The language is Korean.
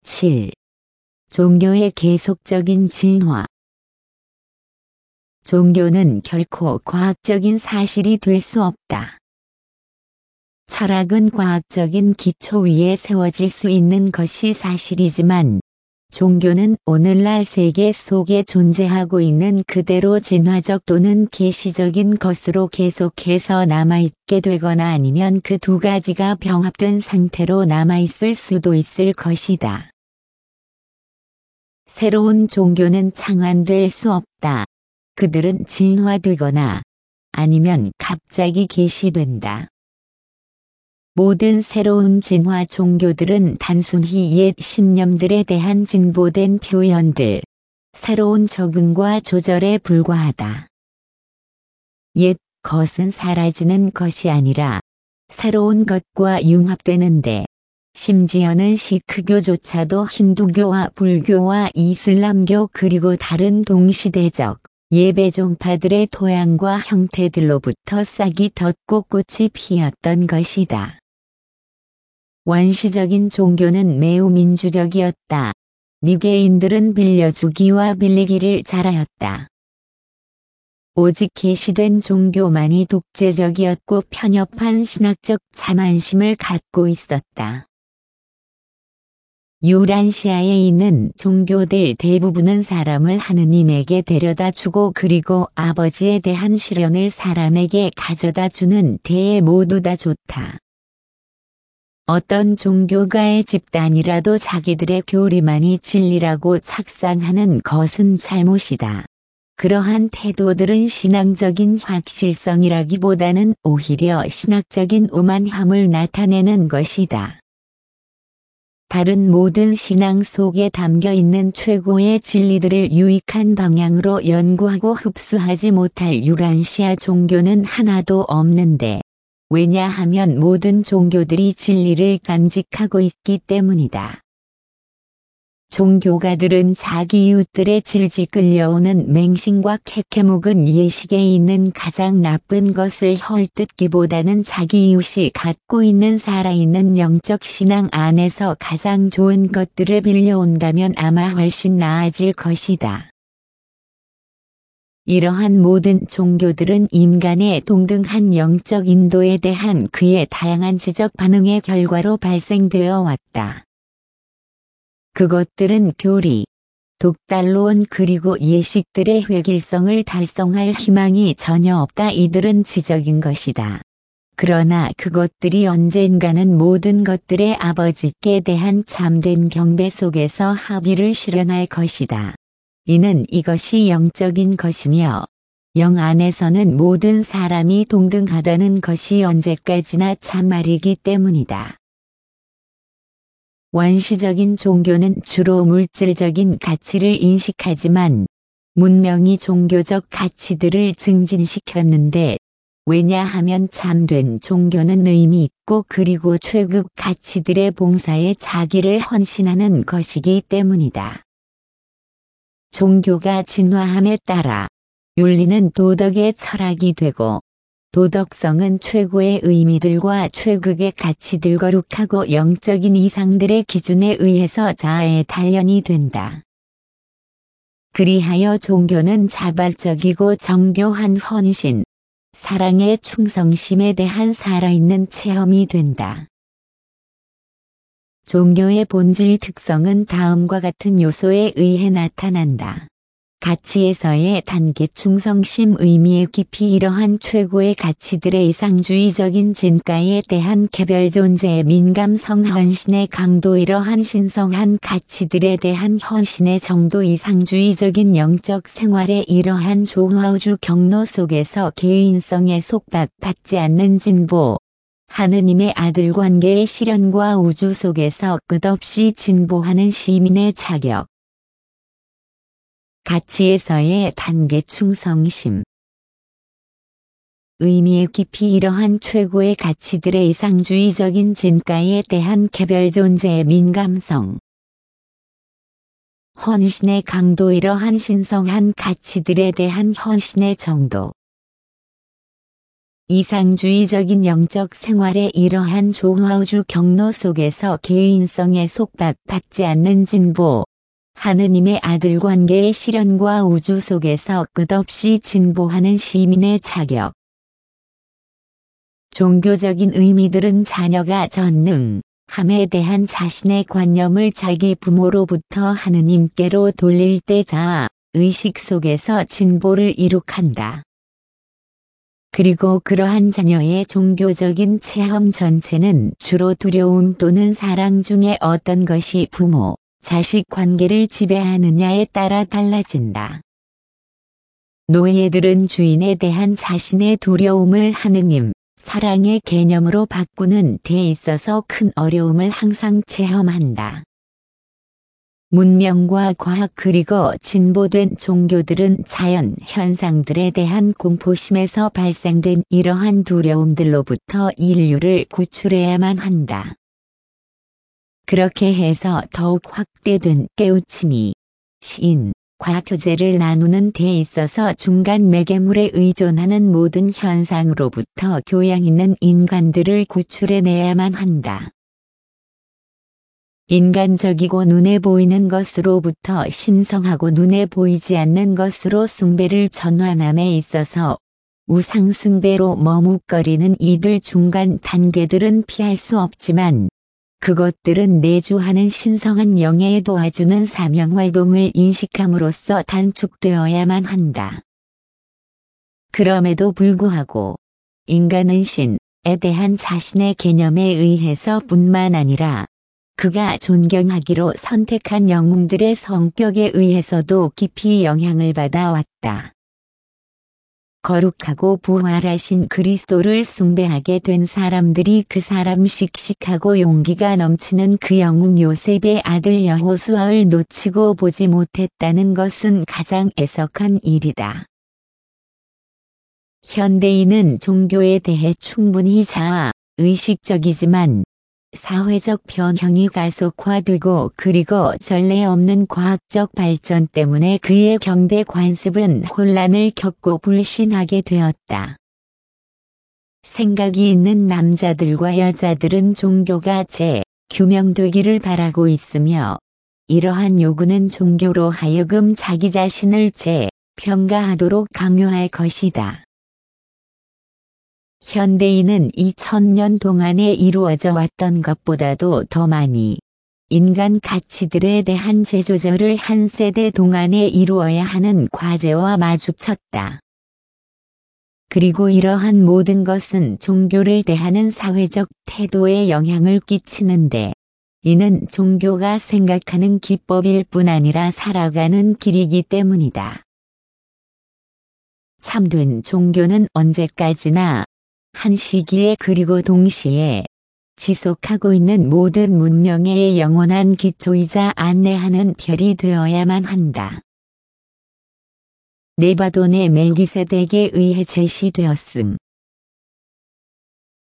7. 종교의 계속적인 진화. 종교는 결코 과학적인 사실이 될 수 없다. 철학은 과학적인 기초 위에 세워질 수 있는 것이 사실이지만, 종교는 오늘날 세계 속에 존재하고 있는 그대로 진화적 또는 계시적인 것으로 계속해서 남아있게 되거나 아니면 그 두 가지가 병합된 상태로 남아있을 수도 있을 것이다. 새로운 종교는 창안될 수 없다. 그들은 진화되거나 아니면 갑자기 계시된다. 모든 새로운 진화 종교들은 단순히 옛 신념들에 대한 진보된 표현들, 새로운 적응과 조절에 불과하다. 옛 것은 사라지는 것이 아니라 새로운 것과 융합되는데, 심지어는 시크교조차도 힌두교와 불교와 이슬람교 그리고 다른 동시대적 예배 종파들의 토양과 형태들로부터 싹이 돋고 꽃이 피었던 것이다. 원시적인 종교는 매우 민주적이었다. 미개인들은 빌려주기와 빌리기를 잘하였다. 오직 계시된 종교만이 독재적이었고 편협한 신학적 자만심을 갖고 있었다. 유란시아에 있는 종교들 대부분은 사람을 하느님에게 데려다 주고 그리고 아버지에 대한 시련을 사람에게 가져다 주는 데에 모두 다 좋다. 어떤 종교가의 집단이라도 자기들의 교리만이 진리라고 착상하는 것은 잘못이다. 그러한 태도들은 신앙적인 확실성이라기보다는 오히려 신학적인 오만함을 나타내는 것이다. 다른 모든 신앙 속에 담겨있는 최고의 진리들을 유익한 방향으로 연구하고 흡수하지 못할 유란시아 종교는 하나도 없는데, 왜냐하면 모든 종교들이 진리를 간직하고 있기 때문이다. 종교가들은 자기 이웃들의 질질 끌려오는 맹신과 캐캐묵은 예식에 있는 가장 나쁜 것을 헐뜯기보다는 자기 이웃이 갖고 있는 살아있는 영적 신앙 안에서 가장 좋은 것들을 빌려온다면 아마 훨씬 나아질 것이다. 이러한 모든 종교들은 인간의 동등한 영적 인도에 대한 그의 다양한 지적 반응의 결과로 발생되어 왔다. 그것들은 교리, 독달로원 그리고 예식들의 획일성을 달성할 희망이 전혀 없다. 이들은 지적인 것이다. 그러나 그것들이 언젠가는 모든 것들의 아버지께 대한 참된 경배 속에서 합의를 실현할 것이다. 이는 이것이 영적인 것이며, 영 안에서는 모든 사람이 동등하다는 것이 언제까지나 참말이기 때문이다. 원시적인 종교는 주로 물질적인 가치를 인식하지만 문명이 종교적 가치들을 증진시켰는데, 왜냐하면 참된 종교는 의미 있고 그리고 최급 가치들의 봉사에 자기를 헌신하는 것이기 때문이다. 종교가 진화함에 따라 윤리는 도덕의 철학이 되고, 도덕성은 최고의 의미들과 최극의 가치들 거룩하고 영적인 이상들의 기준에 의해서 자아의 단련이 된다. 그리하여 종교는 자발적이고 정교한 헌신, 사랑의 충성심에 대한 살아있는 체험이 된다. 종교의 본질 특성은 다음과 같은 요소에 의해 나타난다. 가치에서의 단계 충성심 의미의 깊이 이러한 최고의 가치들의 이상주의적인 진가에 대한 개별 존재의 민감성 헌신의 강도 이러한 신성한 가치들에 대한 헌신의 정도 이상주의적인 영적 생활의 이러한 조화우주 경로 속에서 개인성에 속박받지 않는 진보 하느님의 아들 관계의 실현과 우주 속에서 끝없이 진보하는 시민의 자격 가치에서의 단계 충성심 의미의 깊이 이러한 최고의 가치들의 이상주의적인 진가에 대한 개별 존재의 민감성 헌신의 강도 이러한 신성한 가치들에 대한 헌신의 정도 이상주의적인 영적 생활의 이러한 조화우주 경로 속에서 개인성에 속박받지 않는 진보, 하느님의 아들 관계의 실현과 우주 속에서 끝없이 진보하는 시민의 자격. 종교적인 의미들은 자녀가 전능함에 대한 자신의 관념을 자기 부모로부터 하느님께로 돌릴 때 자아, 의식 속에서 진보를 이룩한다. 그리고 그러한 자녀의 종교적인 체험 전체는 주로 두려움 또는 사랑 중에 어떤 것이 부모, 자식 관계를 지배하느냐에 따라 달라진다. 노예들은 주인에 대한 자신의 두려움을 하느님, 사랑의 개념으로 바꾸는 데 있어서 큰 어려움을 항상 체험한다. 문명과 과학 그리고 진보된 종교들은 자연 현상들에 대한 공포심에서 발생된 이러한 두려움들로부터 인류를 구출해야만 한다. 그렇게 해서 더욱 확대된 깨우침이 신, 과 교제를 나누는 데 있어서 중간 매개물에 의존하는 모든 현상으로부터 교양 있는 인간들을 구출해내야만 한다. 인간적이고 눈에 보이는 것으로부터 신성하고 눈에 보이지 않는 것으로 숭배를 전환함에 있어서 우상 숭배로 머뭇거리는 이들 중간 단계들은 피할 수 없지만 그것들은 내주하는 신성한 영예에 도와주는 사명활동을 인식함으로써 단축되어야만 한다. 그럼에도 불구하고 인간은 신에 대한 자신의 개념에 의해서 뿐만 아니라 그가 존경하기로 선택한 영웅들의 성격에 의해서도 깊이 영향을 받아왔다. 거룩하고 부활하신 그리스도를 숭배하게 된 사람들이 그 사람 씩씩하고 용기가 넘치는 그 영웅 요셉의 아들 여호수아를 놓치고 보지 못했다는 것은 가장 애석한 일이다. 현대인은 종교에 대해 충분히 자아, 의식적이지만 사회적 변형이 가속화되고 그리고 전례 없는 과학적 발전 때문에 그의 경배 관습은 혼란을 겪고 불신하게 되었다. 생각이 있는 남자들과 여자들은 종교가 규명되기를 바라고 있으며 이러한 요구는 종교로 하여금 자기 자신을 평가하도록 강요할 것이다. 현대인은 2000년 동안에 이루어져 왔던 것보다도 더 많이 인간 가치들에 대한 재조절을 한 세대 동안에 이루어야 하는 과제와 마주쳤다. 그리고 이러한 모든 것은 종교를 대하는 사회적 태도에 영향을 끼치는데 이는 종교가 생각하는 기법일 뿐 아니라 살아가는 길이기 때문이다. 참된 종교는 언제까지나 한 시기에 그리고 동시에 지속하고 있는 모든 문명의 영원한 기초이자 안내하는 별이 되어야만 한다. 네바돈의 멜기세덱에 의해 제시되었음.